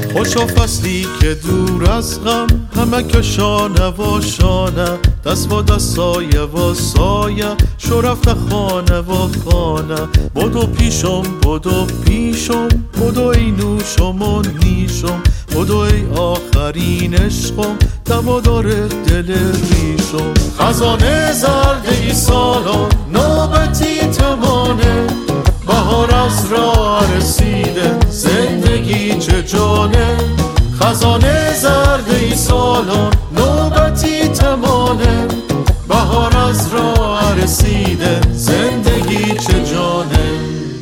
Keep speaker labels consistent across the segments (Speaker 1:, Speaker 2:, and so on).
Speaker 1: خوشا فصلی که دور از غم، همه که شانه و شانه، دست و دستای و سایه، شو رفته خانه و خانه. بدو پیشم بدو پیشم، بدو ای نوشم و نیشم، بدو ای آخرین عشقم، دوادار دل ریشم. خزانه زرد ای سالان نوبتی تمانه، بهار از راه رسیده زندگی چه جانه. خزانه زرد ای سالان نوبتی تمانه، بهار از راه رسیده زندگی چه جانه.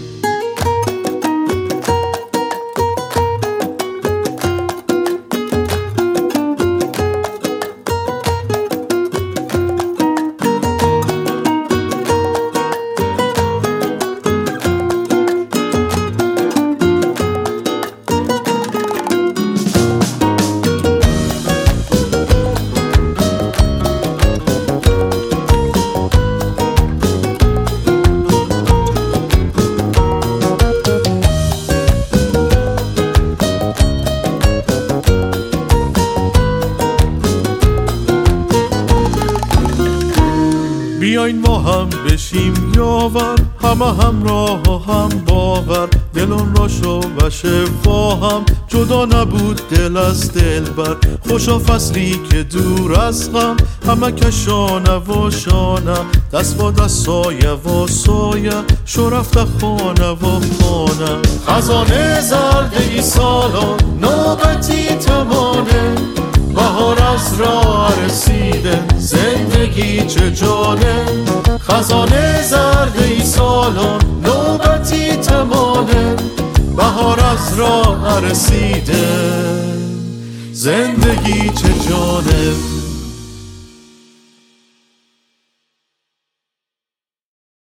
Speaker 1: بیاین ما هم بشیم یاور، همه همراه و هم باور، دلون را شو و شفا هم، جدا نبود دل از دل بر. خوشا فصلی که دور از غم، همه که شانه و شانه، دست و دستای و سایه، شو رفته خانه و خانه. خزانه زرد ای سالان نوبتی تمانه، بهار از راه رسیده زندگی چه جانه. خزانه زرد ای سالان نوبتی تمانه، بهار از راه رسیده زندگی چه جانه.